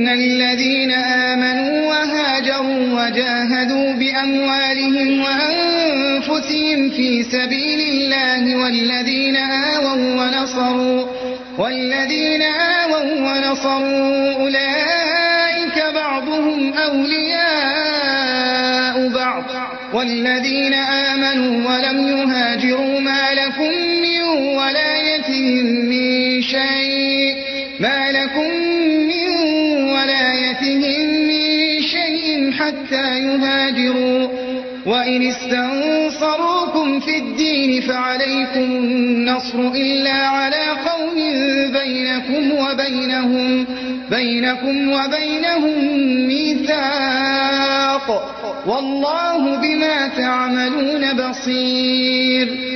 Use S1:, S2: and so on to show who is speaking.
S1: إن الذين آمنوا وهاجروا وجاهدوا بأموالهم وأنفسهم في سبيل الله والذين آووا ونصروا أولئك بعضهم أولياء بعض والذين آمنوا ولم يهاجروا ما لكم من ولايتهم من شيء حتى يهاجروا وإن استنصروكم في الدين فعليكم النصر إلا على قوم بينكم وبينهم ميثاق والله بما تعملون بصير